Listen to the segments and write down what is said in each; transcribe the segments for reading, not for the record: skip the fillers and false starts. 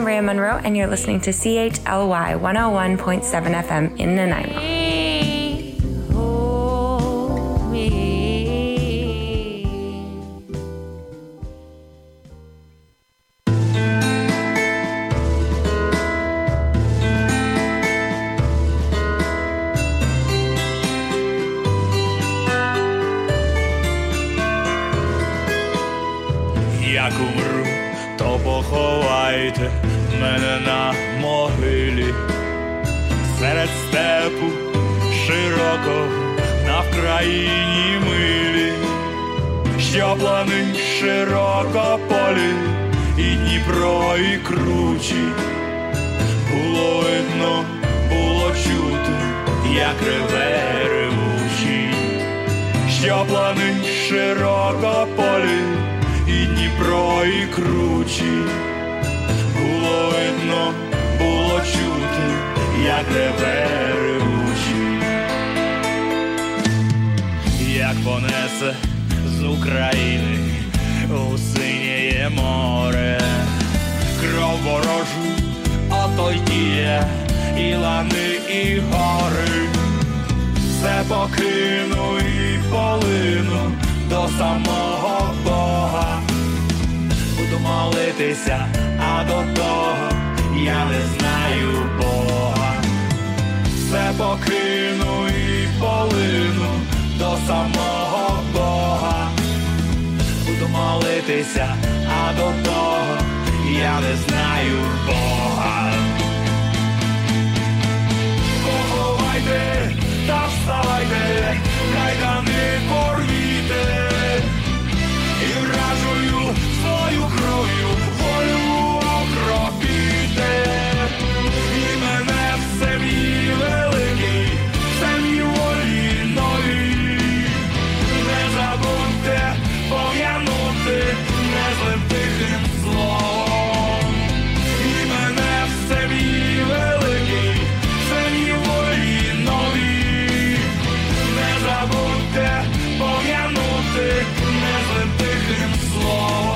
Rhea Monroe, and you're listening to CHLY 101.7 FM in Nanaimo. Як умру, то поховайте мене на могилі серед степу широкого на Вкраїні милі, що плани широкополі і Дніпро, і кручі. Було видно, було чути, як реве ревучий, що плани широкополі і Дніпро, і кручі. Було видно, було чути, як реве ревучий. Як понесе з України у синє море кров ворожу, ото й діє і лани, і гори. Все покину і полину до самого Бога. Буду молитися, а до того я не знаю Бога. Все покину і полину до самого Бога. Буду молитися, а до того я не знаю Бога. Поховайте та вставайте, кайдани порвіте, і вражою свою кров'ю волю окропіте. І мене в сем'ї великій, в сем'ї волі новій. Не забудьте пом'янути незлим тихим словом. І мене в сем'ї великій, в сем'ї волі новій. Не забудьте пом'янути незлим тихим словом.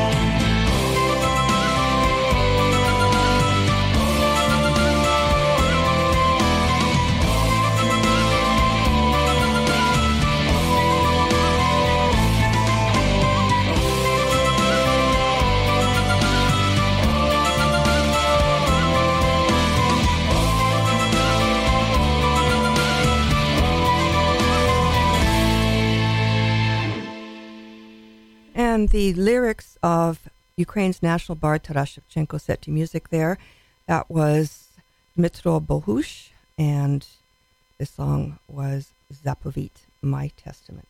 And the lyrics of Ukraine's national bard Taras Shevchenko set to music there. That was Dmytro Bohush, and the song was Zapovit, My Testament.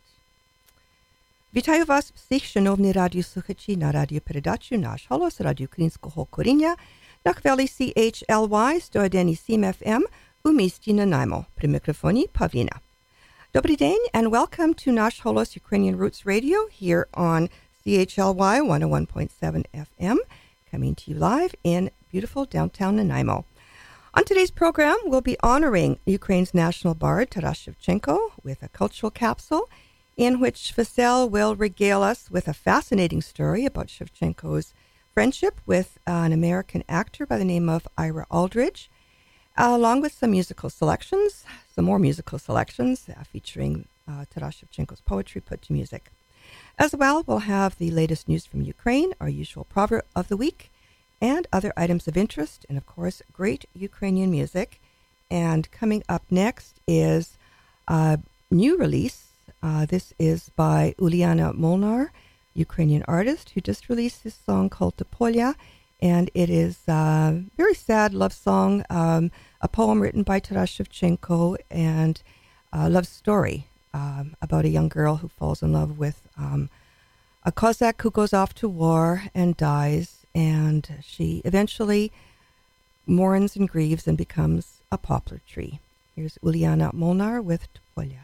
Вітаю вас всіх, шановні радіослухачі, на радіопередачу «Наш голос» радіоукраїнського коріння на хвилі CHLY 101.7 FM у місті Нанаймо. При мікрофоні Павліна. Добрий день, and welcome to Nash Holos Ukrainian Roots Radio here on CHLY 101.7 FM, coming to you live in beautiful downtown Nanaimo. On today's program, we'll be honoring Ukraine's national bard, Taras Shevchenko, with a cultural capsule in which Vasyl will regale us with a fascinating story about Shevchenko's friendship with an American actor by the name of Ira Aldridge, along with some more musical selections featuring Taras Shevchenko's poetry put to music. As well, we'll have the latest news from Ukraine, our usual proverb of the week, and other items of interest, and of course, great Ukrainian music. And coming up next is a new release. This is by Uliana Molnar, Ukrainian artist, who just released this song called Topolya, and it is a very sad love song, a poem written by Taras Shevchenko, and a love story about a young girl who falls in love with a Cossack who goes off to war and dies, and she eventually mourns and grieves and becomes a poplar tree. Here's Uliana Molnar with Topolya.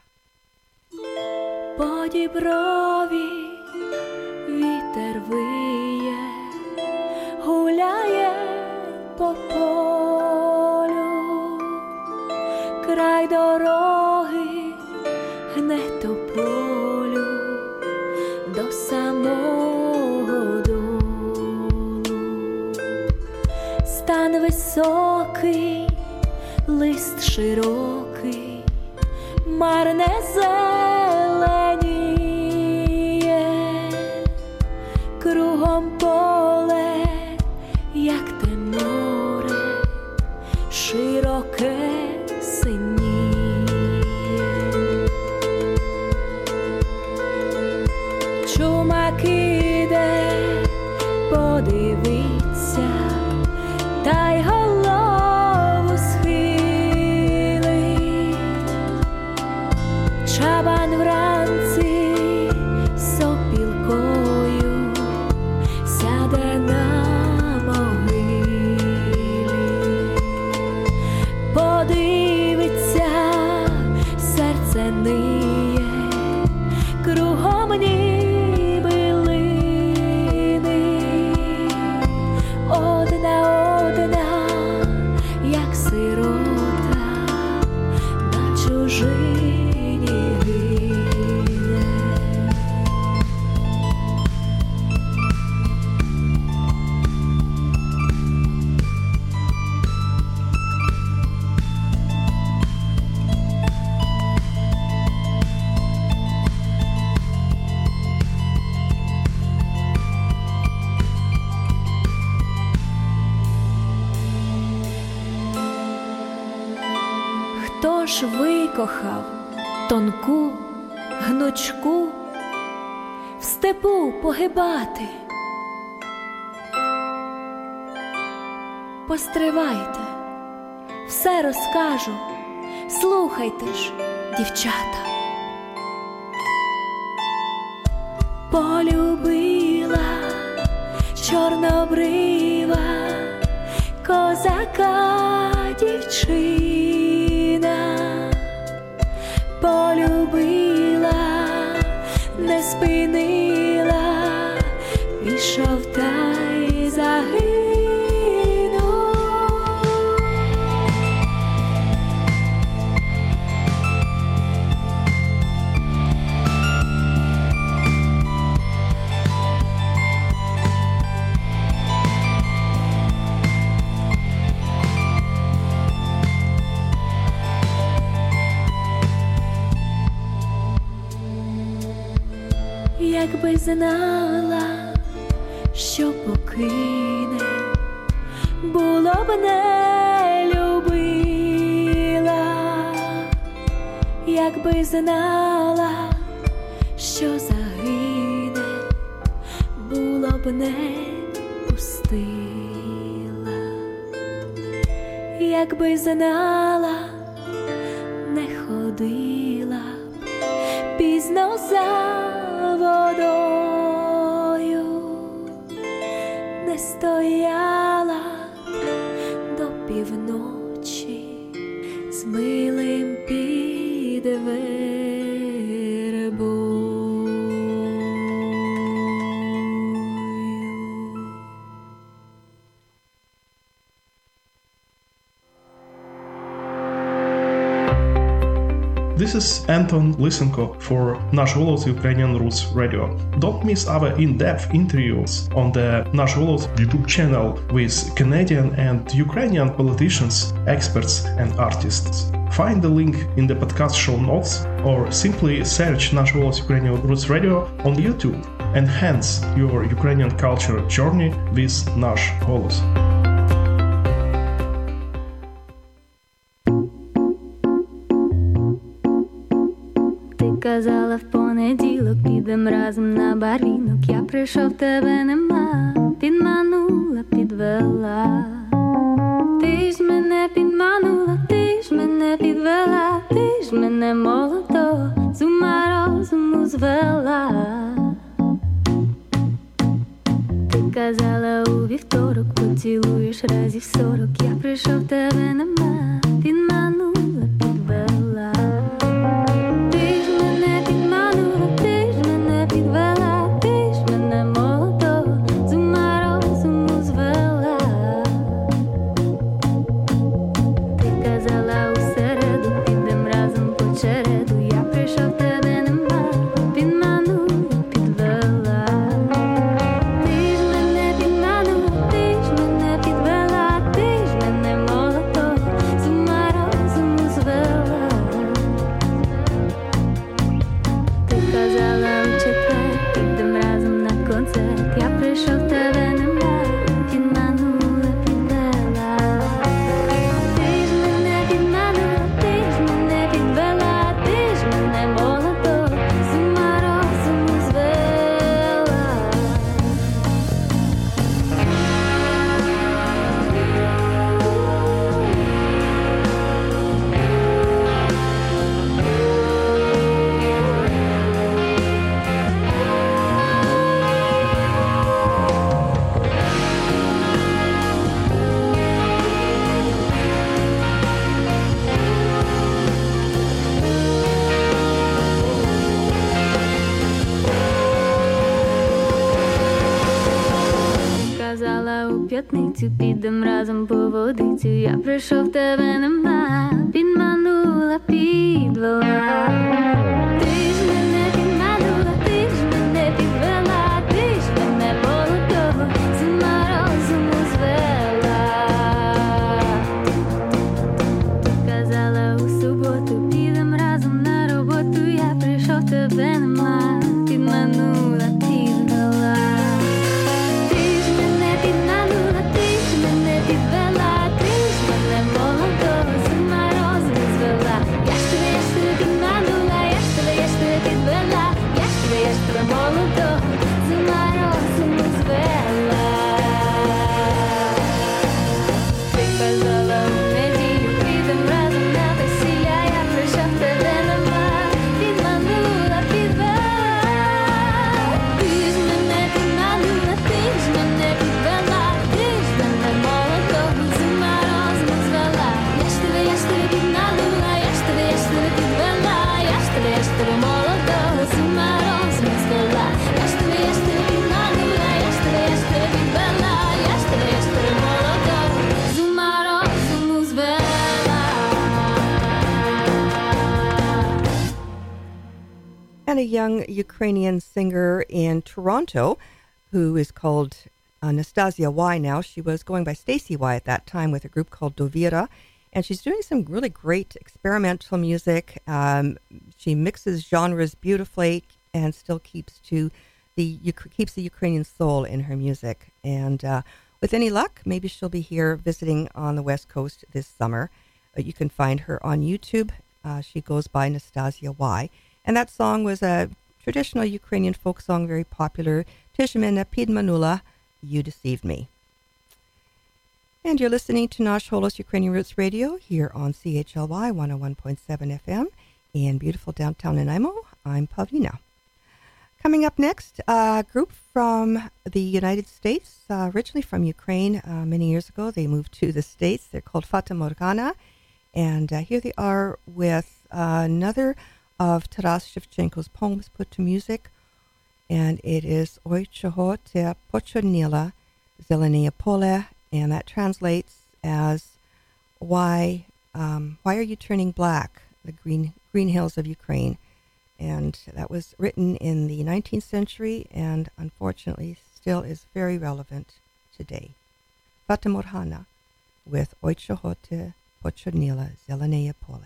По Діброві вітер виє, гуляє по полю, край дороги гне тополю до самого долу. Туман високий, лист широкий, марне зеленіє, кругом поле, як те море, широке синіє. Чумак іде, подивиться, та й голову схилить. Чабан вранці сопілкою сяде на могилі. Подивиться, серце ниє, кругом ніби лини. Одна, як сирота, на чужині гине. Хто ж викохав тонку, гнучку, в степу погибати? Постривайте, все розкажу, слухайте ж, дівчата. Полюбила чорнобрива козака дівчина, полюбила, не спинила, пішов та й загинув. Якби знала, що покине, було б не любила. Якби знала, що загине, було б не пустила. Якби знала, не ходила б пізно за водою, не стояла до півночі з милим під вербою. This is Anton Lysenko for Nash Volos Ukrainian Roots Radio. Don't miss our in-depth interviews on the Nash Volos YouTube channel with Canadian and Ukrainian politicians, experts and artists. Find the link in the podcast show notes or simply search Nash Volos Ukrainian Roots Radio on YouTube. Enhance your Ukrainian culture journey with Nash Volos. Казала в понеділок, підем разом на барвінок. Я прийшов, тебе нема, підманула, підвела. Ти ж мене підманула, ти ж мене підвела, ти ж мене молодого з ума розуму звела. Ти казала у вівторок, поцілуєш разів 40. Я прийшов, тебе нема, підманула, підвела. Ти казала у п'ятницю, підем разом по водицю. Я прийшов, тебе нема, підманула, підвела. Ти ж мене підманула, ти ж мене підвела, ти ж мене молодого з ума розуму звела. Казала у суботу, підем разом на роботу. Я прийшов, тебе нема, підманула, підвела. Ти ж мене підманула, ти ж мене підвела, ти ж мене молодого з ума розуму звела. Я ж тебе підманула, я ж тебе підвела, я ж тебе молодого з ума розуму звела. Ти казала у неділю, підем разом на весілля. Я прийшов, тебе нема, підманула, підвела. Ти ж мене підманула, ти ж мене підвела, ти ж мене молодого з ума розуму звела. Я ж тебе підманула, я ж тебе підвела, я ж тебе молодого з ума розуму звела. Я ж тебе підманула, я ж тебе підвела, я ж тебе молодого з ума розуму звела. And a young Ukrainian singer in Toronto who is called Nastasia Y now. She was going by Stacy Y at that time with a group called Dovira, and she's doing some really great experimental music. She mixes genres beautifully and still keeps the Ukrainian soul in her music. And with any luck, maybe she'll be here visiting on the West Coast this summer. You can find her on YouTube. She goes by Nastasia Y. And that song was a traditional Ukrainian folk song, very popular. Tishmena Pidmanula, You Deceived Me. And you're listening to Nash Holos Ukrainian Roots Radio here on CHLY 101.7 FM in beautiful downtown Nanaimo. I'm Pavlina. Coming up next, a group from the United States, originally from Ukraine many years ago. They moved to the States. They're called Fata Morgana. And here they are with another of Taras Shevchenko's poems put to music. And it is Oi Choho Te Pochornila Zelenia Pole. And that translates as why are you turning black, the green hills of Ukraine. And that was written in the 19th century and unfortunately still is very relevant today. Fata Morgana with Oi Choho Te Pochornila Zelenia Pole.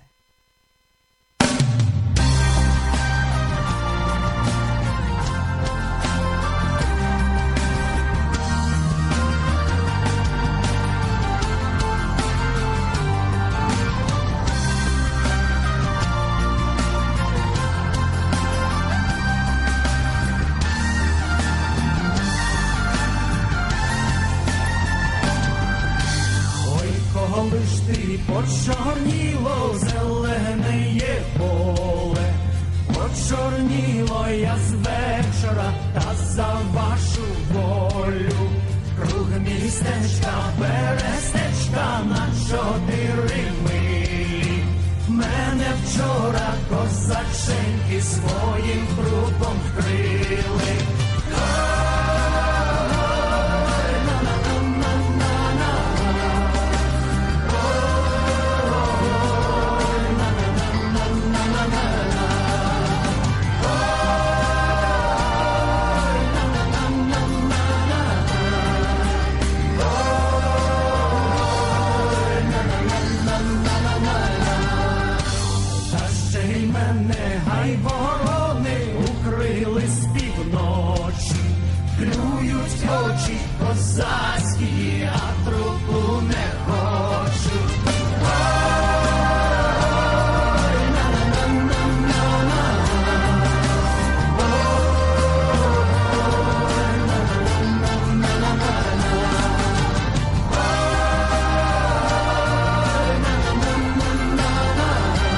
Почорніло зелене є поле, почорніло я з вечора, та за вашу волю. Круг містечка, берестечка на 4 милі. Мене вчора козаченьки своїм крупом вкрили. Козацькі, а трупу не хочу. Ой, на-на-на-на-на-на. Ой, на-на-на-на-на-на. Ой, на-на-на-на-на-на.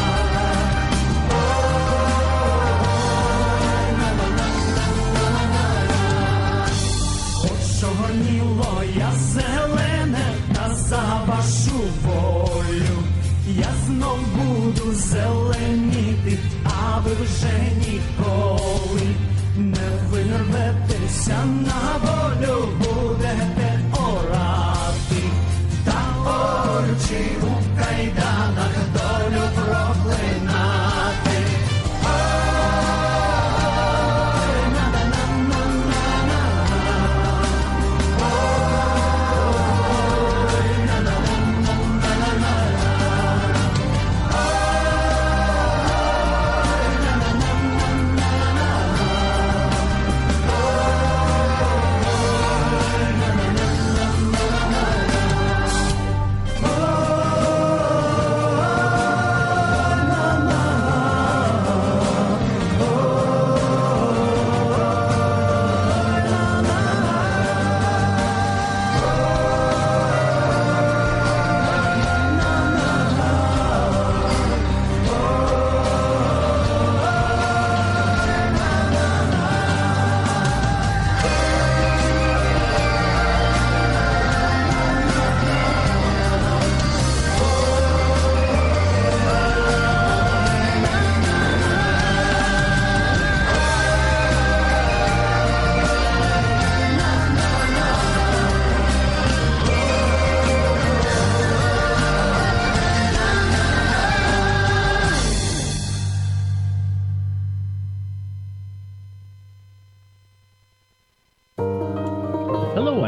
Почорніло я зелене, та за вашу волю. Я знов буду зеленіти, а ви вже ніколи не вирветеся на волю. Будете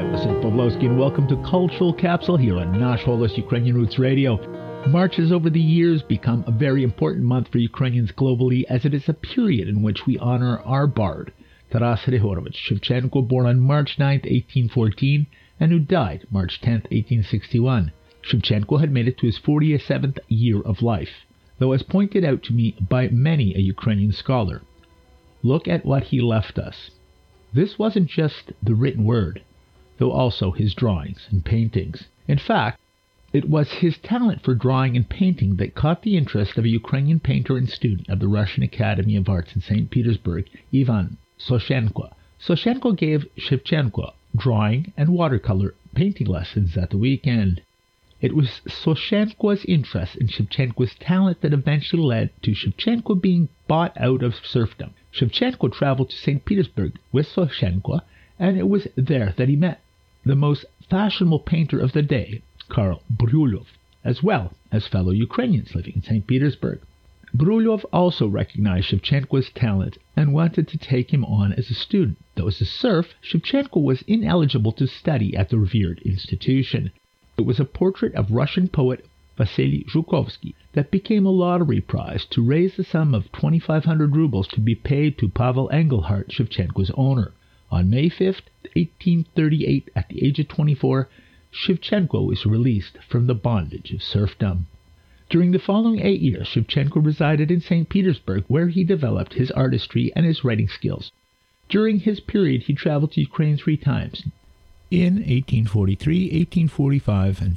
Vasyl Pavlovsky, and welcome to Cultural Capsule here on Nash Holos Ukrainian Roots Radio. March has over the years become a very important month for Ukrainians globally, as it is a period in which we honor our bard, Taras Hryhorovych Shevchenko, born on March 9, 1814, and who died March 10, 1861. Shevchenko had made it to his 47th year of life, though as pointed out to me by many a Ukrainian scholar, look at what he left us. This wasn't just the written word, though also his drawings and paintings. In fact, it was his talent for drawing and painting that caught the interest of a Ukrainian painter and student of the Russian Academy of Arts in St. Petersburg, Ivan Soshenko. Soshenko gave Shevchenko drawing and watercolor painting lessons at the weekend. It was Soshenko's interest in Shevchenko's talent that eventually led to Shevchenko being bought out of serfdom. Shevchenko traveled to St. Petersburg with Soshenko, and it was there that he met the most fashionable painter of the day, Karl Bryullov, as well as fellow Ukrainians living in St. Petersburg. Bryullov also recognized Shevchenko's talent and wanted to take him on as a student, though as a serf, Shevchenko was ineligible to study at the revered institution. It was a portrait of Russian poet Vasily Zhukovsky that became a lottery prize to raise the sum of 2,500 rubles to be paid to Pavel Engelhardt, Shevchenko's owner. On May 5, 1838, at the age of 24, Shevchenko was released from the bondage of serfdom. During the following 8 years, Shevchenko resided in St. Petersburg, where he developed his artistry and his writing skills. During his period, he traveled to Ukraine 3 times, in 1843, 1845, and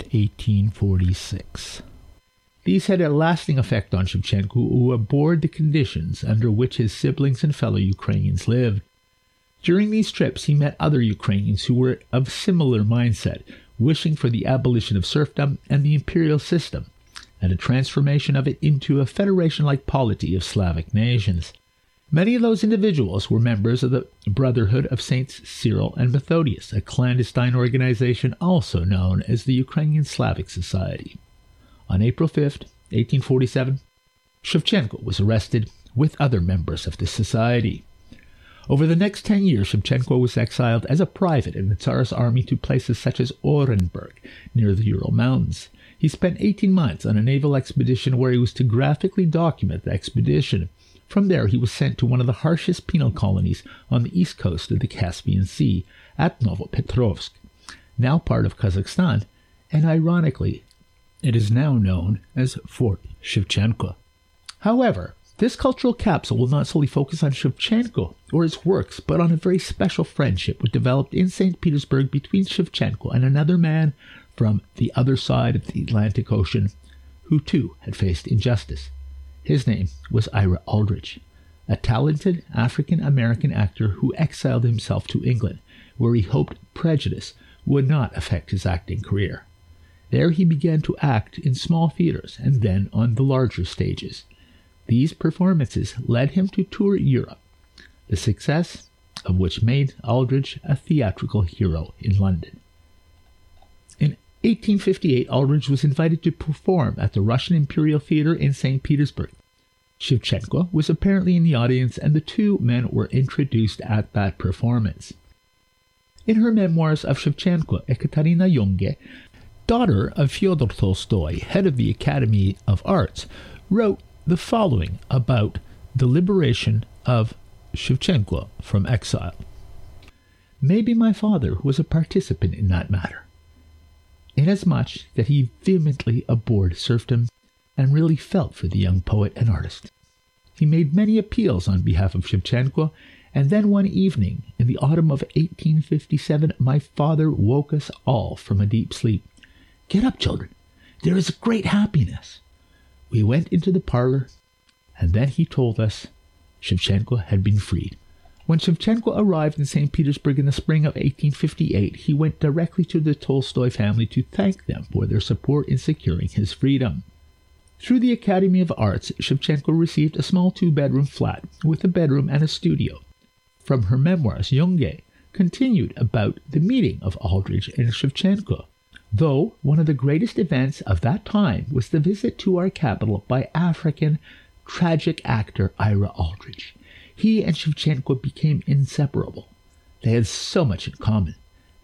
1846. These had a lasting effect on Shevchenko, who abhorred the conditions under which his siblings and fellow Ukrainians lived. During these trips, he met other Ukrainians who were of similar mindset, wishing for the abolition of serfdom and the imperial system, and a transformation of it into a federation-like polity of Slavic nations. Many of those individuals were members of the Brotherhood of Saints Cyril and Methodius, a clandestine organization also known as the Ukrainian Slavic Society. On April 5, 1847, Shevchenko was arrested with other members of the society. Over the next 10 years, Shevchenko was exiled as a private in the Tsar's army to places such as Orenburg, near the Ural Mountains. He spent 18 months on a naval expedition where he was to graphically document the expedition. From there, he was sent to one of the harshest penal colonies on the east coast of the Caspian Sea, at Novopetrovsk, now part of Kazakhstan, and ironically, it is now known as Fort Shevchenko. However, this cultural capsule will not solely focus on Shevchenko or his works, but on a very special friendship which developed in St. Petersburg between Shevchenko and another man from the other side of the Atlantic Ocean, who too had faced injustice. His name was Ira Aldridge, a talented African-American actor who exiled himself to England, where he hoped prejudice would not affect his acting career. There he began to act in small theaters and then on the larger stages. These performances led him to tour Europe, the success of which made Aldridge a theatrical hero in London. In 1858, Aldridge was invited to perform at the Russian Imperial Theatre in St. Petersburg. Shevchenko was apparently in the audience, and the two men were introduced at that performance. In her memoirs of Shevchenko, Ekaterina Yonge, daughter of Fyodor Tolstoy, head of the Academy of Arts, wrote the following about the liberation of Shevchenko from exile. Maybe my father was a participant in that matter, inasmuch that he vehemently abhorred serfdom and really felt for the young poet and artist. He made many appeals on behalf of Shevchenko, and then one evening, in the autumn of 1857, my father woke us all from a deep sleep. "Get up, children. There is great happiness." We went into the parlor, and then he told us Shevchenko had been freed. When Shevchenko arrived in St. Petersburg in the spring of 1858, he went directly to the Tolstoy family to thank them for their support in securing his freedom. Through the Academy of Arts, Shevchenko received a small 2-bedroom flat with a bedroom and a studio. From her memoirs, Yonge continued about the meeting of Aldridge and Shevchenko, though one of the greatest events of that time was the visit to our capital by African tragic actor Ira Aldridge. He and Shevchenko became inseparable. They had so much in common.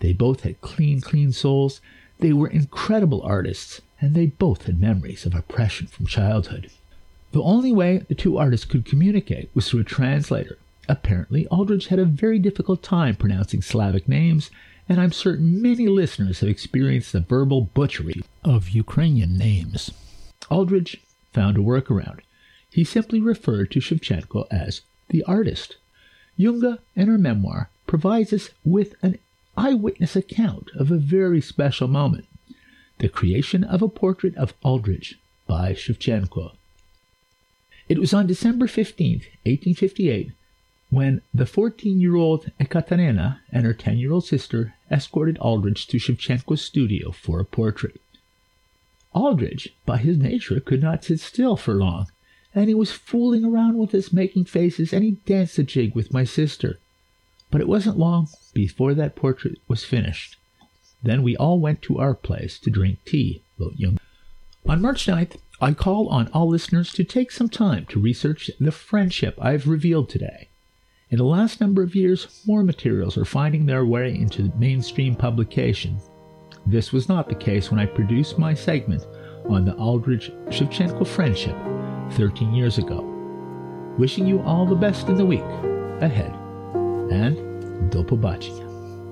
They both had clean souls. They were incredible artists, and they both had memories of oppression from childhood. The only way the two artists could communicate was through a translator. Apparently, Aldridge had a very difficult time pronouncing Slavic names, and I'm certain many listeners have experienced the verbal butchery of Ukrainian names. Aldridge found a workaround. He simply referred to Shevchenko as the artist. Yunga, in her memoir, provides us with an eyewitness account of a very special moment, the creation of a portrait of Aldridge by Shevchenko. It was on December 15, 1858, when the 14-year-old Ekaterina and her 10-year-old sister escorted Aldridge to Shevchenko's studio for a portrait. Aldridge, by his nature, could not sit still for long, and he was fooling around with us, making faces, and he danced a jig with my sister. But it wasn't long before that portrait was finished. Then we all went to our place to drink tea, wrote Jung. On March 9th, I call on all listeners to take some time to research the friendship I've revealed today. In the last number of years, more materials are finding their way into mainstream publication. This was not the case when I produced my segment on the Aldridge-Shevchenko friendship 13 years ago. Wishing you all the best in the week ahead. And до побачення.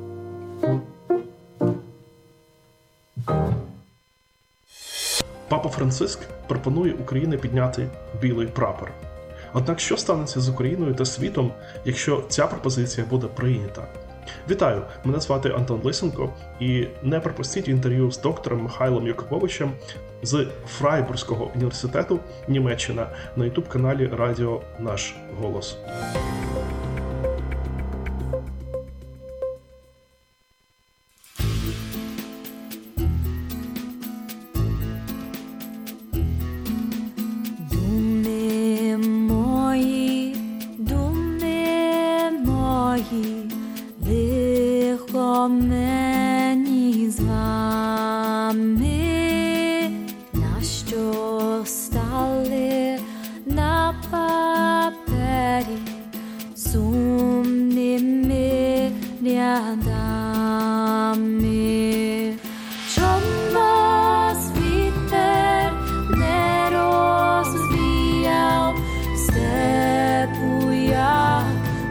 Папа Франциск пропонує Україні підняти білий прапор. Однак що станеться з Україною та світом, якщо ця пропозиція буде прийнята? Вітаю, мене звати Антон Лисенко, і не пропустіть інтерв'ю з доктором Михайлом Якубовичем з Фрайбурзького університету, Німеччина, на ютуб-каналі Радіо Наш Голос. Мені з вами, на що стали на папері сумними рядами. Чом нас вітер не розвіяв, степу я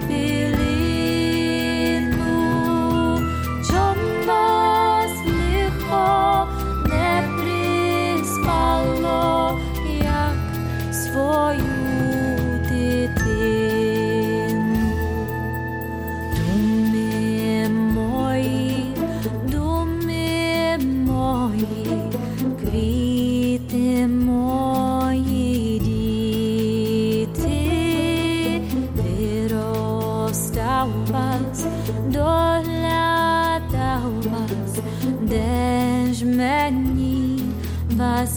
де ж мені вас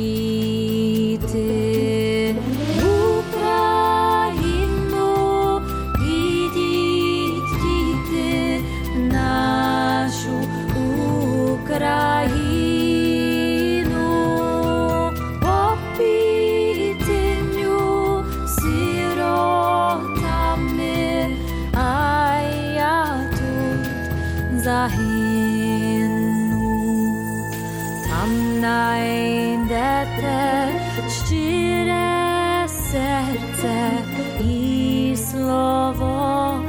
діти? Україну, ідіть, діти, нашу Україну, опітиню сиротами, а я тут загину. Там найдете щире серце і слово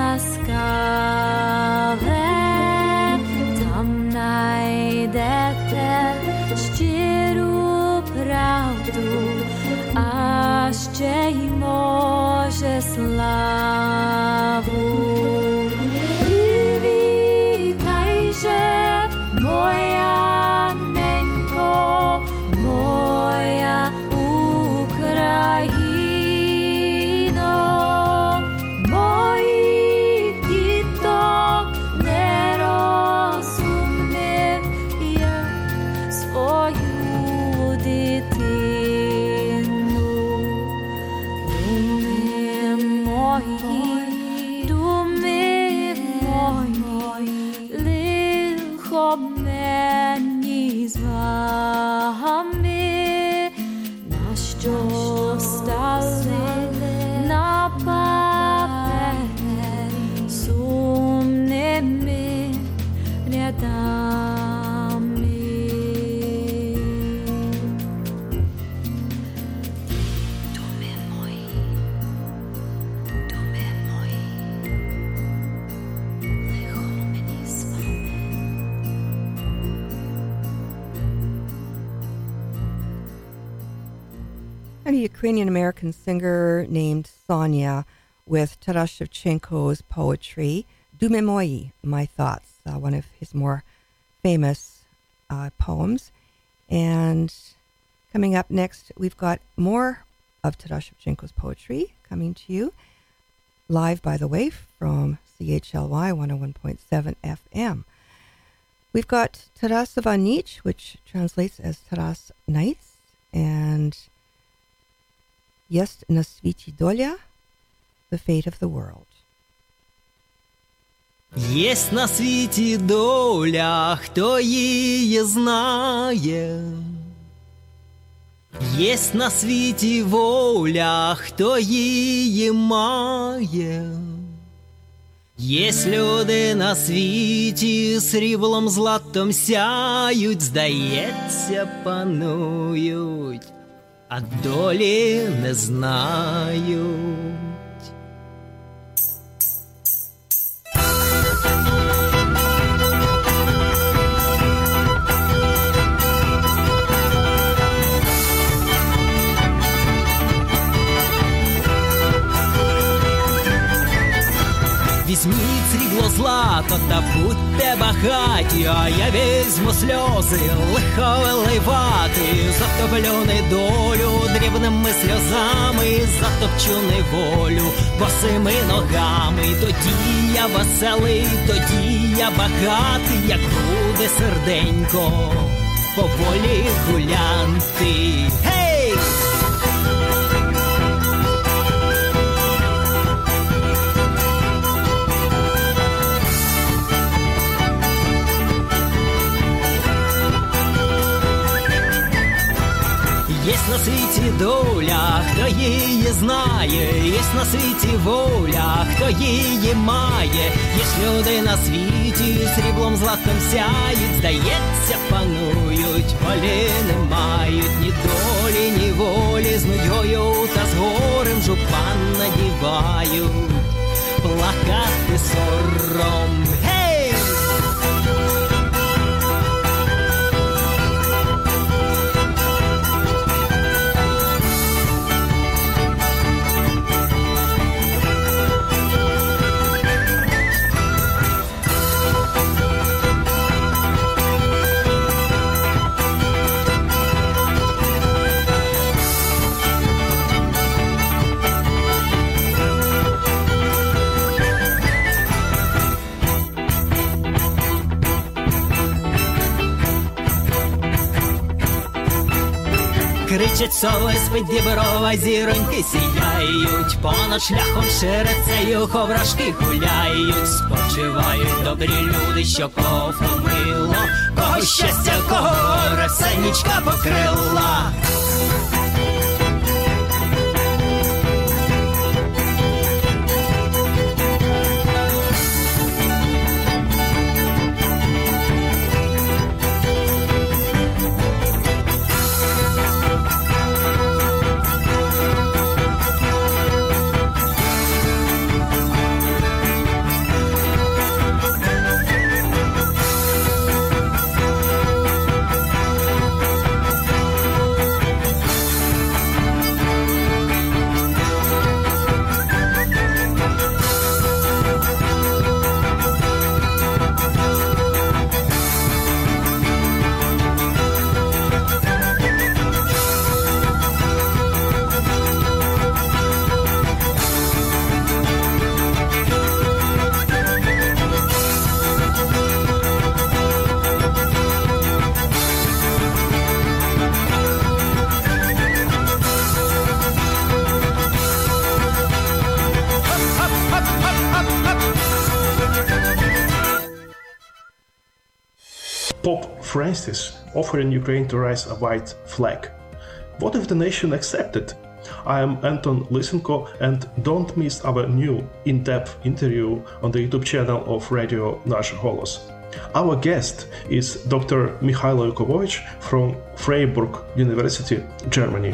ласкаве, там найдете щиру правду, а ще й може славу. І вітай же, моя ненько, моя Україно, моїх діток нерозумних, як свою дитину. Думи мої, лихо мені з вами, на що стали на папері сумними A Ukrainian-American singer named Sonia with Taras Shevchenko's poetry, Dume Moi, My Thoughts, one of his more famous poems. And coming up next, we've got more of Taras Shevchenko's poetry coming to you live, by the way, from CHLY 101.7 FM. We've got Tarasova Nich, which translates as Taras Nights, and Есть на світі доля, The Fate of the World. Єсть на світі доля, хто її знає. Єсть на світі воля, хто її має. Єсть люди на світі, сріблом златом сяють, здається, панують, а долі не знають. Візьміть срібло злато та будьте багаті, а я візьму сльози, лихо виливати, затоплю недолю дрібними сльозами, затопчу неволю босими ногами. Тоді я веселий, тоді я багатий, як буде серденько поволі гулянти. Гей! Єсть на світі доля, хто її знає, єсть на світі воля, хто її має. Єсть люди на світі, сріблом златом сяють, здається, панують, волі не мають, ні долі, ні волі, з нудьгою та з горем жупан надівають, плакати сором. Гей! Кричать сови з-під Діброва, зіроньки сіяють, понад шляхом шерецею ховрашки гуляють. Спочивають добрі люди, що кого втомило, кого щастя, кого горе, все нічка покрила. Pope Francis offering Ukraine to raise a white flag. What if the nation accepted? I am Anton Lysenko, and don't miss our new in-depth interview on the YouTube channel of Radio Nash Holos. Our guest is Dr. Mikhailo Yakubovich from Freiburg University, Germany.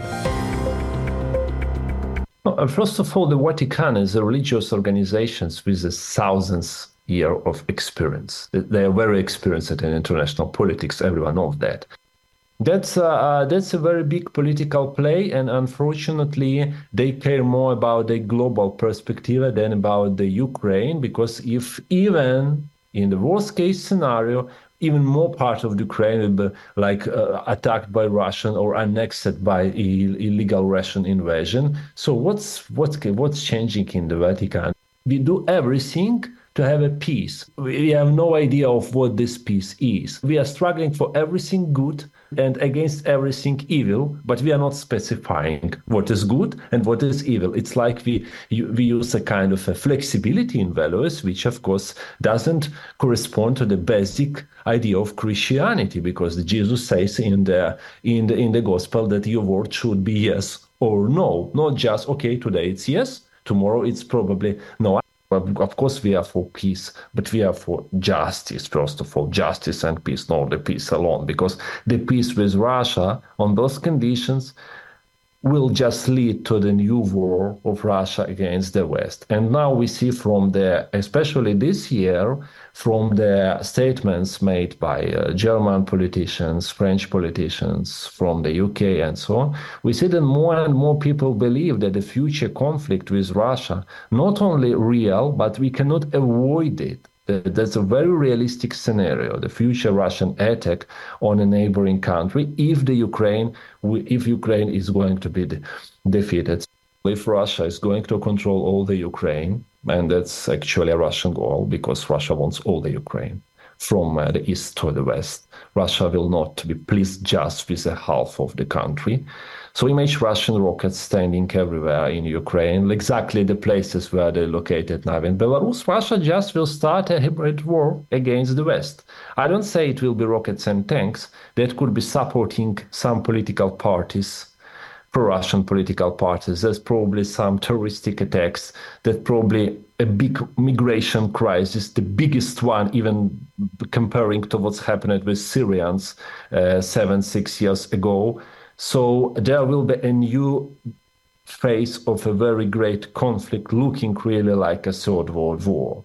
First of all, the Vatican is a religious organization with a thousands year of experience. They are very experienced in international politics. Everyone knows that. That's a very big political play, and unfortunately, they care more about the global perspective than about the Ukraine. Because if even in the worst case scenario, even more part of Ukraine will be attacked by Russian or annexed by illegal Russian invasion. So what's changing in the Vatican? We do everything to have a peace. We have no idea of what this peace is. We are struggling for everything good and against everything evil, but we are not specifying what is good and what is evil. It's like we use a kind of a flexibility in values, which of course doesn't correspond to the basic idea of Christianity, because Jesus says in the gospel that your word should be yes or no, not just okay, today it's yes, tomorrow it's probably no. Of course, we are for peace, but we are for justice, first of all, justice and peace, not the peace alone, because the peace with Russia on those conditions will just lead to the new war of Russia against the West. And now we see especially this year, from the statements made by German politicians, French politicians, from the UK and so on, we see that more and more people believe that the future conflict with Russia, not only real, but we cannot avoid it. That's a very realistic scenario, the future Russian attack on a neighboring country if Ukraine is going to be defeated. If Russia is going to control all the Ukraine, and that's actually a Russian goal, because Russia wants all the Ukraine from the east to the west. Russia will not be pleased just with a half of the country. So imagine Russian rockets standing everywhere in Ukraine, exactly the places where they're located now in Belarus. Russia just will start a hybrid war against the West. I don't say it will be rockets and tanks. That could be supporting some political parties, pro-Russian political parties. There's probably some terroristic attacks. That probably a big migration crisis, the biggest one, even comparing to what's happened with Syrians 6 years ago. So there will be a new phase of a very great conflict, looking really like a Third World War.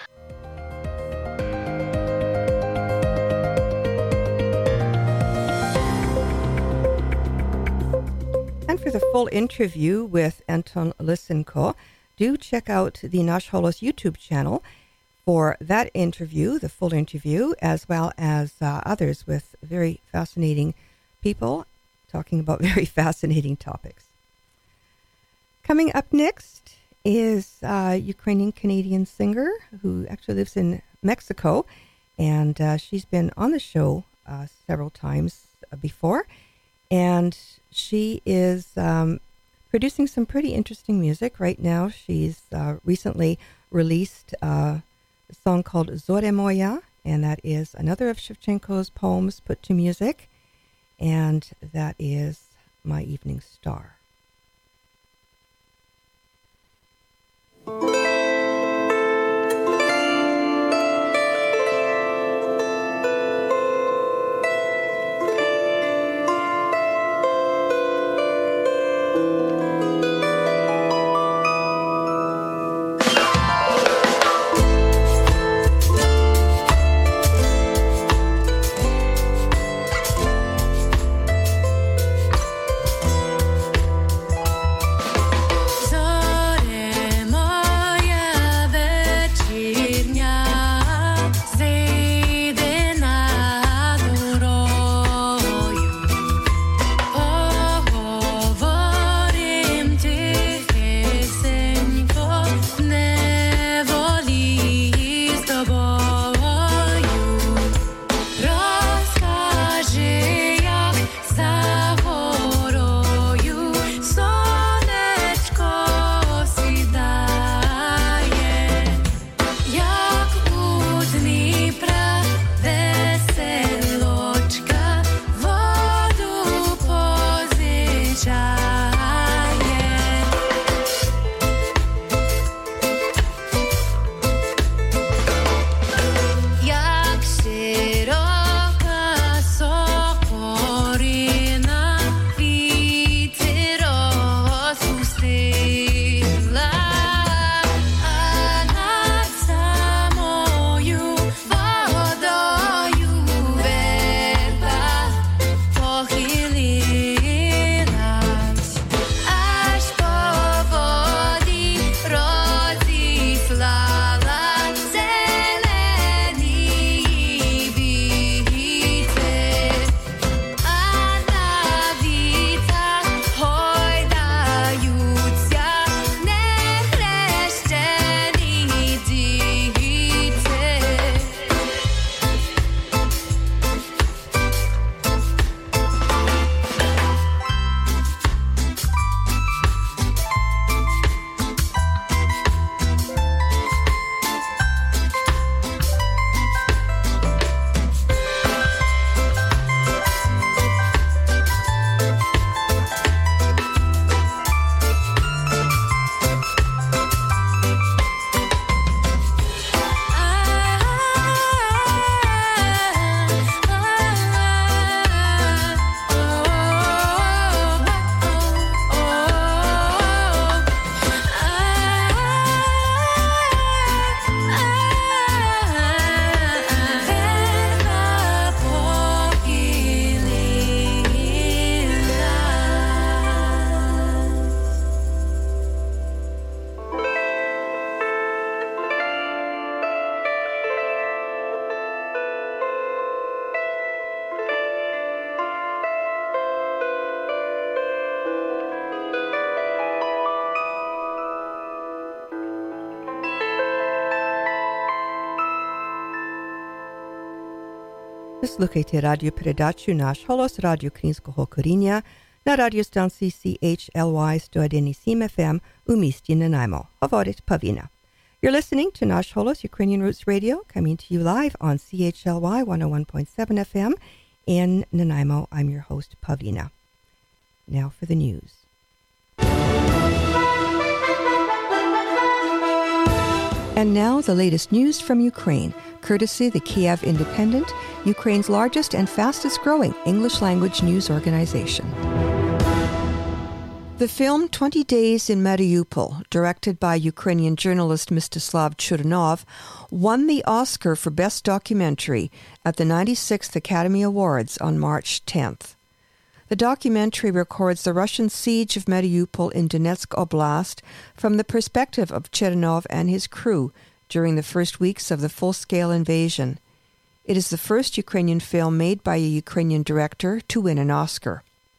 And for the full interview with Anton Lysenko, do check out the Nash Holos YouTube channel for that interview, the full interview, as well as others with very fascinating people talking about very fascinating topics. Coming up next is a Ukrainian-Canadian singer who actually lives in Mexico, and she's been on the show several times before, and she is producing some pretty interesting music right now. She's recently released a song called Zore Moya, and that is another of Shevchenko's poems put to music. And that is My Evening Star. Слухайте радіопередачу «Наш голос» Радіо Українського коріння на радіостанції CHLY 101.7 FM у місті Нанаймо. Говорить Pavina. You're listening to Nash Holos Ukrainian Roots Radio, coming to you live on CHLY 101.7 FM in Nanaimo. I'm your host, Pavina. Now for the news. And now the latest news from Ukraine, courtesy the Kiev Independent, Ukraine's largest and fastest-growing English-language news organization. The film 20 Days in Mariupol, directed by Ukrainian journalist Mstislav Chernov, won the Oscar for Best Documentary at the 96th Academy Awards on March 10th. The documentary records the Russian siege of Mariupol in Donetsk Oblast from the perspective of Chernov and his crew during the first weeks of the full-scale invasion. It is the first Ukrainian film made by a Ukrainian director to win an Oscar.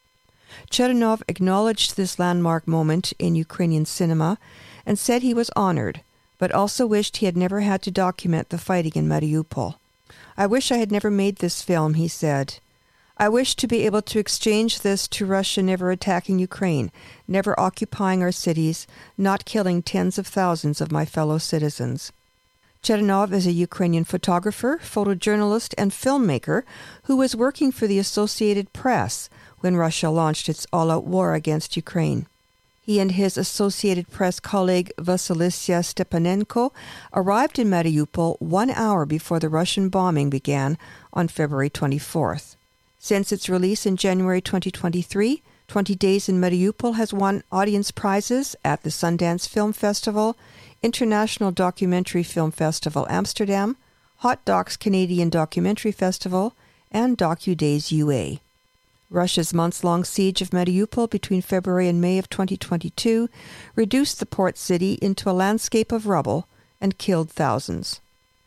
Chernov acknowledged this landmark moment in Ukrainian cinema and said he was honored, but also wished he had never had to document the fighting in Mariupol. "I wish I had never made this film," he said. "I wish to be able to exchange this to Russia never attacking Ukraine, never occupying our cities, not killing tens of thousands of my fellow citizens." Chernov is a Ukrainian photographer, photojournalist, and filmmaker who was working for the Associated Press when Russia launched its all-out war against Ukraine. He and his Associated Press colleague Vasilisa Stepanenko arrived in Mariupol 1 hour before the Russian bombing began on February 24th. Since its release in January 2023, 20 Days in Mariupol has won audience prizes at the Sundance Film Festival, International Documentary Film Festival Amsterdam, Hot Docs Canadian Documentary Festival, and DocuDays UA. Russia's months-long siege of Mariupol between February and May of 2022 reduced the port city into a landscape of rubble and killed thousands.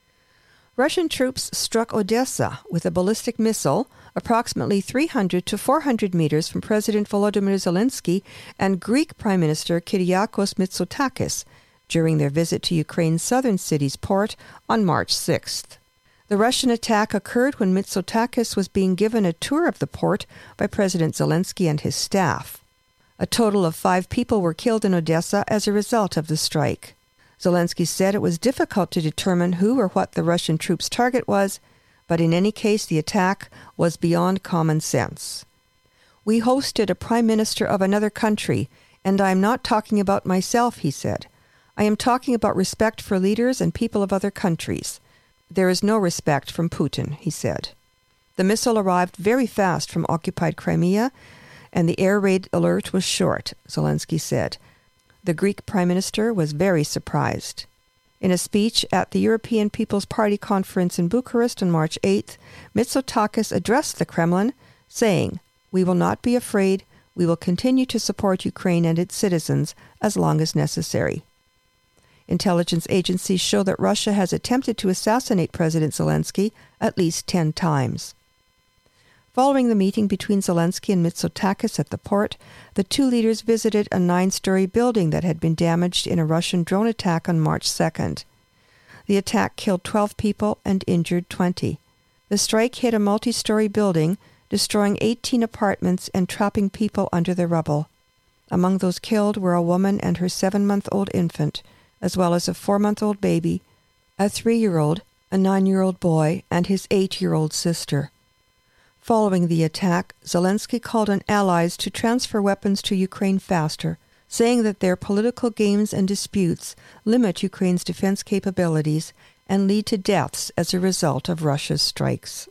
Russian troops struck Odessa with a ballistic missile approximately 300 to 400 meters from President Volodymyr Zelensky and Greek Prime Minister Kyriakos Mitsotakis during their visit to Ukraine's southern city's port on March 6th. The Russian attack occurred when Mitsotakis was being given a tour of the port by President Zelensky and his staff. A total of 5 people were killed in Odessa as a result of the strike. Zelensky said it was difficult to determine who or what the Russian troops' target was, but in any case the attack was beyond common sense. "We hosted a prime minister of another country, and I am not talking about myself," he said. "I am talking about respect for leaders and people of other countries. There is no respect from Putin," he said. The missile arrived very fast from occupied Crimea, and the air raid alert was short, Zelensky said. The Greek Prime Minister was very surprised. In a speech at the European People's Party conference in Bucharest on March 8th, Mitsotakis addressed the Kremlin, saying, "We will not be afraid. We will continue to support Ukraine and its citizens as long as necessary." Intelligence agencies show that Russia has attempted to assassinate President Zelensky at least 10 times. Following the meeting between Zelensky and Mitsotakis at the port, the two leaders visited a 9-story building that had been damaged in a Russian drone attack on March 2nd. The attack killed 12 people and injured 20. The strike hit a multi-story building, destroying 18 apartments and trapping people under the rubble. Among those killed were a woman and her 7-month-old infant, as well as a 4-month-old baby, a 3-year-old, a 9-year-old boy, and his 8-year-old sister. Following the attack, Zelensky called on allies to transfer weapons to Ukraine faster, saying that their political games and disputes limit Ukraine's defense capabilities and lead to deaths as a result of Russia's strikes.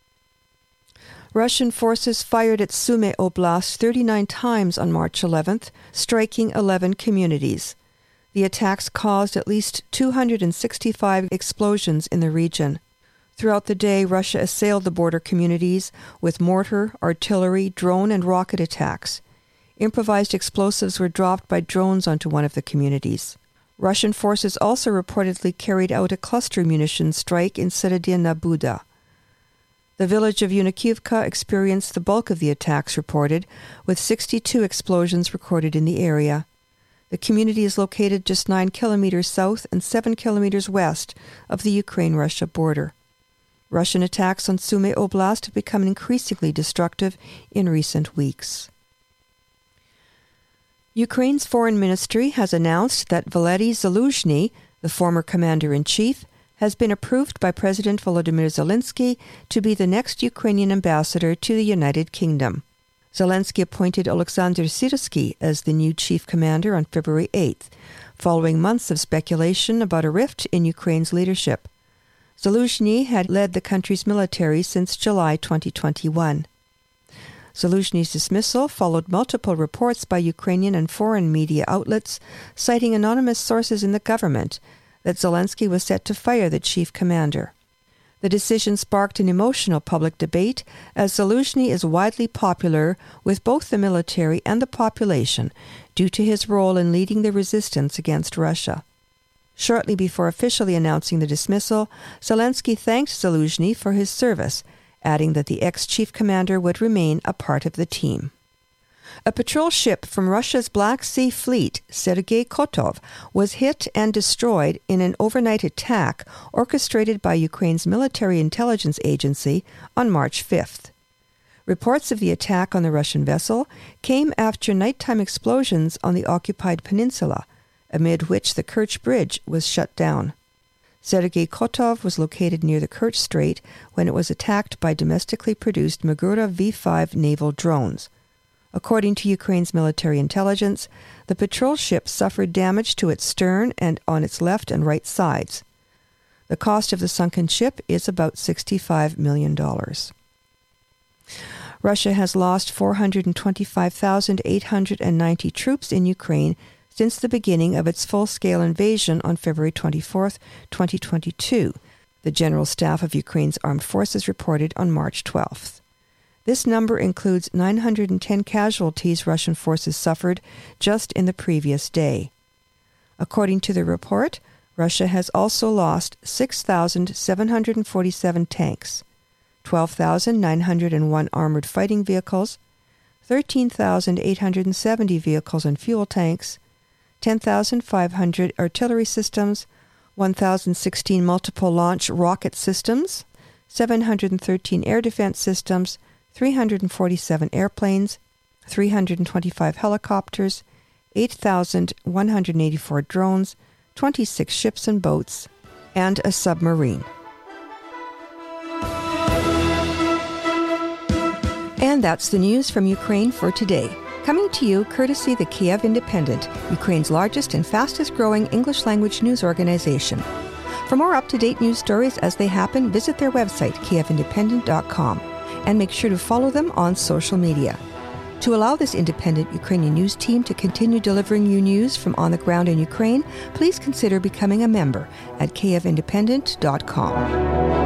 Russian forces fired at Sumy Oblast 39 times on March 11th, striking 11 communities. The attacks caused at least 265 explosions in the region. Throughout the day, Russia assailed the border communities with mortar, artillery, drone, and rocket attacks. Improvised explosives were dropped by drones onto one of the communities. Russian forces also reportedly carried out a cluster munitions strike in Seredina Buda. The village of Yunikivka experienced the bulk of the attacks reported, with 62 explosions recorded in the area. The community is located just 9 kilometers south and 7 kilometers west of the Ukraine-Russia border. Russian attacks on Sumy Oblast have become increasingly destructive in recent weeks. Ukraine's foreign ministry has announced that Valery Zaluzhny, the former commander-in-chief, has been approved by President Volodymyr Zelensky to be the next Ukrainian ambassador to the United Kingdom. Zelensky appointed Alexander Syrsky as the new chief commander on February 8th, following months of speculation about a rift in Ukraine's leadership. Zaluzhny had led the country's military since July 2021. Zaluzhny's dismissal followed multiple reports by Ukrainian and foreign media outlets, citing anonymous sources in the government, that Zelensky was set to fire the chief commander. The decision sparked an emotional public debate, as Zaluzhny is widely popular with both the military and the population due to his role in leading the resistance against Russia. Shortly before officially announcing the dismissal, Zelensky thanked Zaluzhny for his service, adding that the ex-chief commander would remain a part of the team. A patrol ship from Russia's Black Sea Fleet, Sergei Kotov, was hit and destroyed in an overnight attack orchestrated by Ukraine's military intelligence agency on March 5th. Reports of the attack on the Russian vessel came after nighttime explosions on the occupied peninsula, amid which the Kerch Bridge was shut down. Sergei Kotov was located near the Kerch Strait when it was attacked by domestically produced Magura V-5 naval drones. According to Ukraine's military intelligence, the patrol ship suffered damage to its stern and on its left and right sides. The cost of the sunken ship is about $65 million. Russia has lost 425,890 troops in Ukraine since the beginning of its full-scale invasion on February 24, 2022, the General Staff of Ukraine's Armed Forces reported on March 12th. This number includes 910 casualties Russian forces suffered just in the previous day. According to the report, Russia has also lost 6,747 tanks, 12,901 armored fighting vehicles, 13,870 vehicles and fuel tanks, 10,500 artillery systems, 1,016 multiple launch rocket systems, 713 air defense systems, 347 airplanes, 325 helicopters, 8,184 drones, 26 ships and boats, and a submarine. And that's the news from Ukraine for today. Coming to you courtesy the Kiev Independent, Ukraine's largest and fastest-growing English-language news organization. For more up-to-date news stories as they happen, visit their website, kievindependent.com, and make sure to follow them on social media. To allow this independent Ukrainian news team to continue delivering you news from on the ground in Ukraine, please consider becoming a member at kievindependent.com.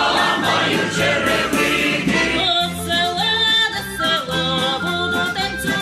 От села до села буду танцювати.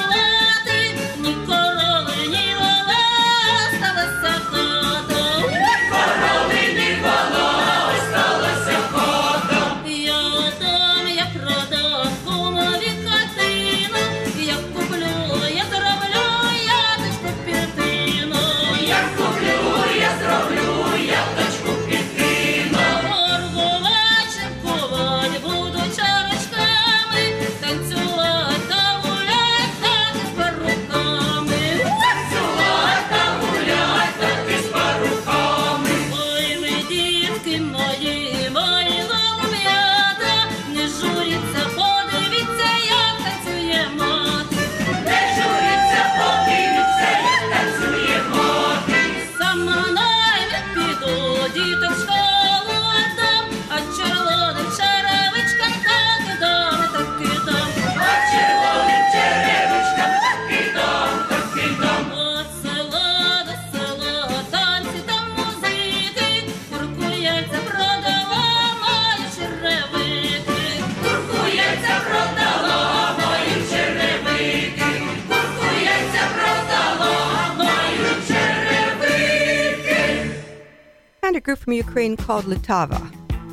and a group from Ukraine called Litava.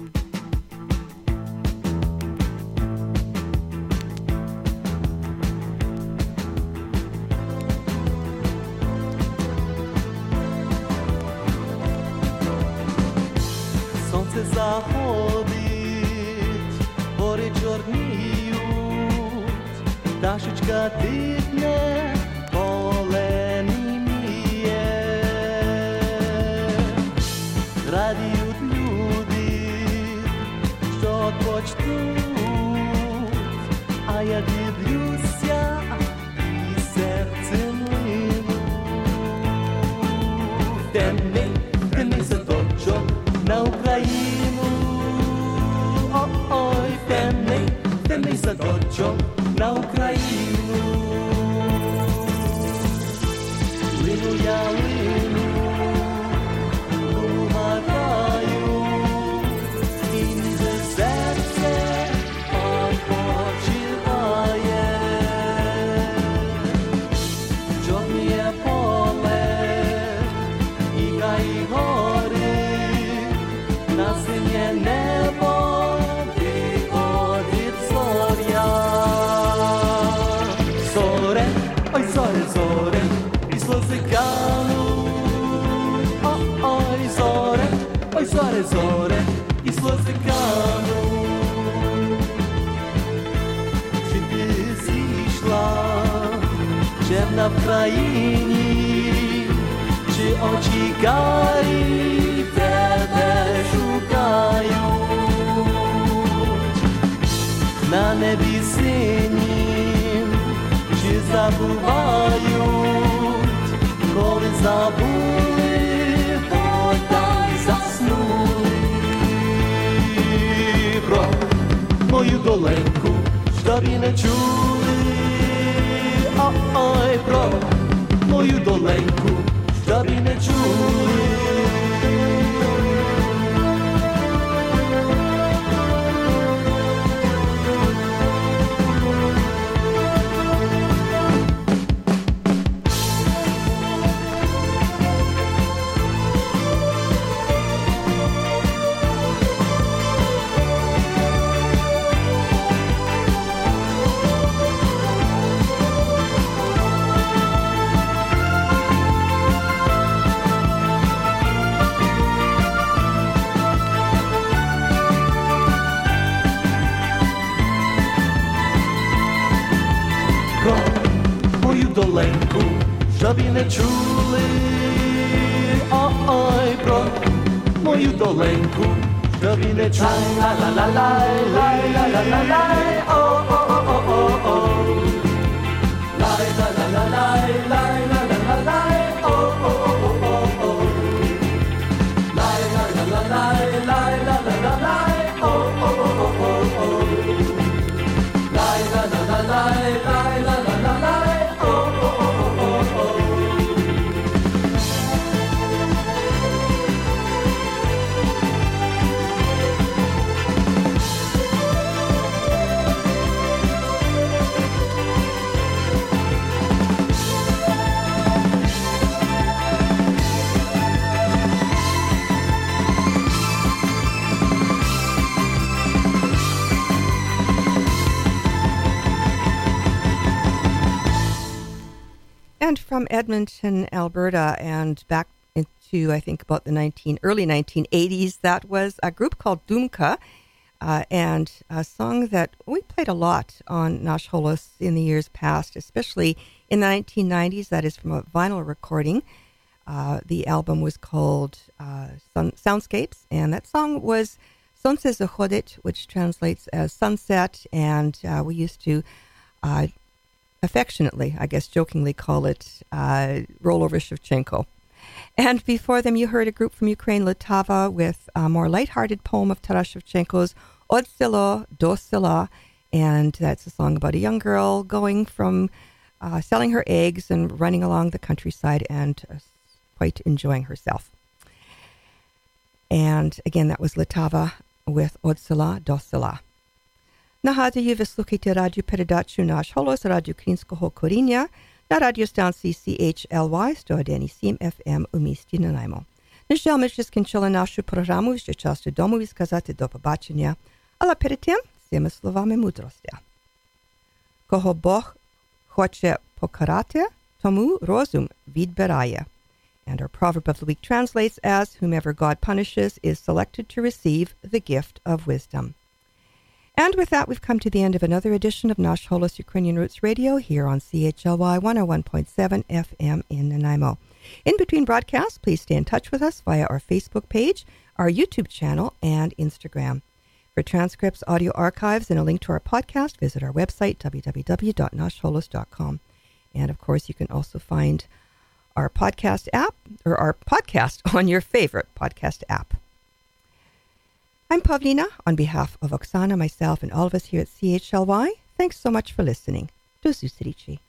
Сонце заходить, гори чорніють, пташечка тихне, поле німіє. Радіють люди, що почнуть, а я дивлюся і серцем лину. Темний садочок на Україну, ой, темний садочок на Україну. Лину я лину, помагаю, і ніби серце почиває. Чорніє поле, і гаї гори, на синє небо виходить зоря. Зоре, ой, зоре, зоре, і сльози кануть. Ой, зоре, ой, зоре, зоре, і сльози кануть. Чи ти зійшла чемна в країні, чи очі карі тебе шукають? На небі синім, чи забувають, коли забули, потай заснули. Про мою доленьку, щоб і не чули. Ой, про мою доленьку, щоб і не чули. Доленьку, щоб і не чули. Ой, про мою доленьку, щоб і не чули. Лай-ла-ла-лай, о-о-о-о-о. Лай-ла-ла-лай, лай-ла-ла-лай, о-о-о-о-о. Лай-ла-ла-лай, лай-ла-ла-лай, о-о-о-о-о. Лай-ла-ла-лай, лай-ла-ла-лай. And from Edmonton, Alberta, and back into, I think, about the early 1980s, that was a group called Dumka, and a song that we played a lot on Nash Holos in the years past, especially in the 1990s. That is from a vinyl recording. The album was called Soundscapes, and that song was Sonce Zachodit, which translates as sunset, and we used to affectionately, I guess jokingly, call it Roll Over Shevchenko. And before them, you heard a group from Ukraine, Litava, with a more lighthearted poem of Taras Shevchenko's Od Selo, Do Sela, and that's a song about a young girl going from selling her eggs and running along the countryside and quite enjoying herself. And again, that was Litava with Od Sela, Do Sela. Нагадую, ви слухаєте радіопередачу «Наш голос» Радіо Українського коріння на радіостанції CHLY 101.7 FM у місті Нанаймо. На жаль, ми вже скінчили нашу програму, вже час додому і сказати до побачення. Але перед тим, цими словами мудрості. Кого Бог хоче покарати, тому розум відбирає. And our proverb of the week translates as, whomever God punishes is selected to receive the gift of wisdom. And with that, we've come to the end of another edition of Nash Holos Ukrainian Roots Radio here on CHLY 101.7 FM in Nanaimo. In between broadcasts, please stay in touch with us via our Facebook page, our YouTube channel, and Instagram. For transcripts, audio archives, and a link to our podcast, visit our website, www.nashholos.com. And of course, you can also find our podcast app, or our podcast on your favorite podcast app. I'm Pavlina. On behalf of Oksana, myself, and all of us here at CHLY, thanks so much for listening. Do susrichi.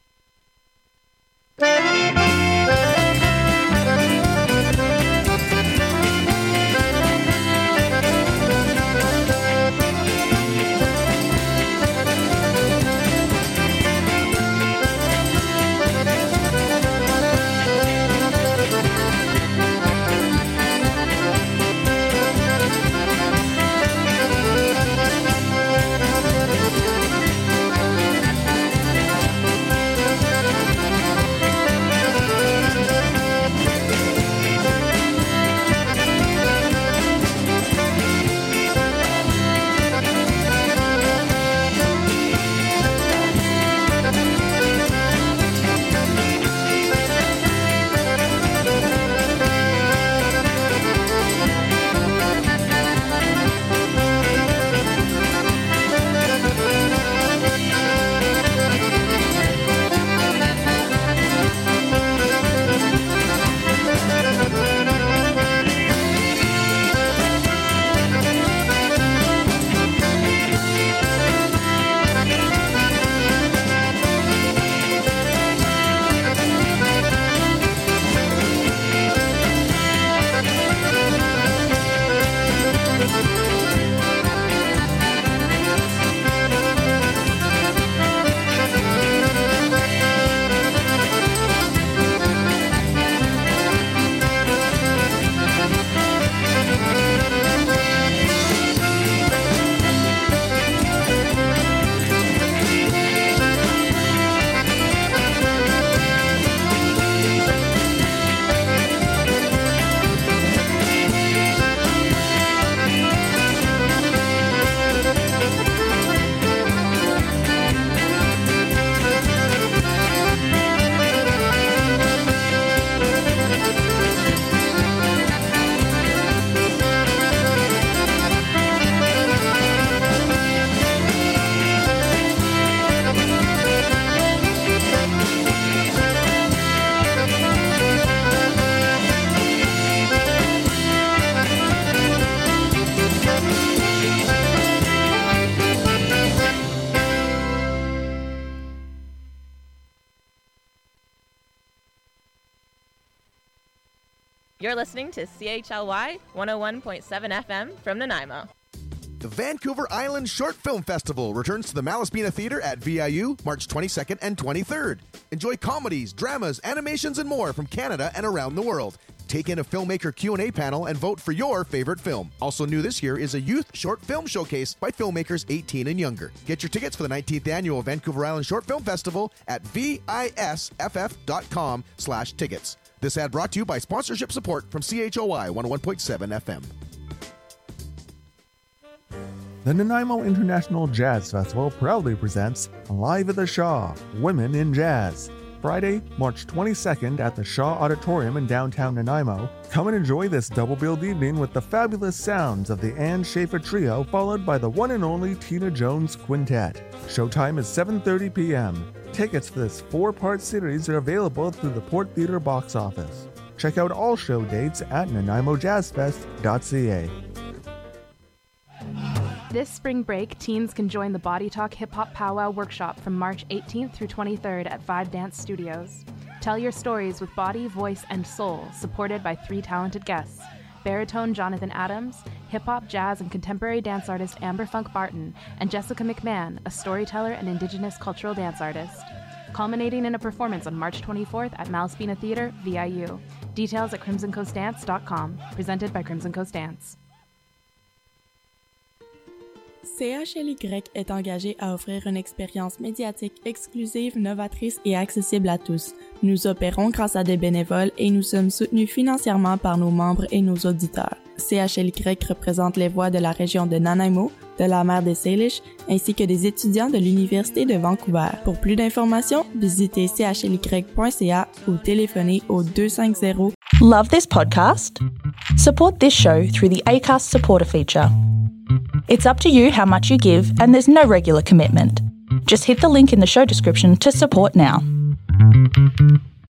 You're listening to CHLY 101.7 FM from Nanaimo. The Vancouver Island Short Film Festival returns to the Malaspina Theatre at VIU March 22nd and 23rd. Enjoy comedies, dramas, animations, and more from Canada and around the world. Take in a filmmaker Q&A panel and vote for your favorite film. Also new this year is a youth short film showcase by filmmakers 18 and younger. Get your tickets for the 19th annual Vancouver Island Short Film Festival at visff.com/tickets. This ad brought to you by sponsorship support from CHOI 101.7 FM. The Nanaimo International Jazz Festival proudly presents Live at the Shaw, Women in Jazz. Friday, March 22nd at the Shaw Auditorium in downtown Nanaimo. Come and enjoy this double-billed evening with the fabulous sounds of the Ann Schaefer Trio, followed by the one and only Tina Jones Quintet. Showtime is 7:30 p.m. Tickets for this 4-part series are available through the Port Theatre box office. Check out all show dates at nanaimojazzfest.ca. This spring break, teens can join the Body Talk Hip Hop Powwow Workshop from March 18th through 23rd at Five Dance Studios. Tell your stories with body, voice, and soul, supported by 3 talented guests: baritone Jonathan Adams, hip-hop, jazz, and contemporary dance artist Amber Funk Barton, and Jessica McMahon, a storyteller and Indigenous cultural dance artist. Culminating in a performance on March 24th at Malaspina Theatre, VIU. Details at crimsoncoastdance.com. Presented by Crimson Coast Dance. CHLY est engagé à offrir une expérience médiatique exclusive, novatrice et accessible à tous. Nous opérons grâce à des bénévoles et nous sommes soutenus financièrement par nos membres et nos auditeurs. CHLY représente les voix de la région de Nanaimo, de la mer des Salish, ainsi que des étudiants de l'Université de Vancouver. Pour plus d'informations, visitez chly.ca ou téléphonez au 250. Love this podcast? Support this show through the Acast supporter feature. It's up to you how much you give, and there's no regular commitment. Just hit the link in the show description to support now.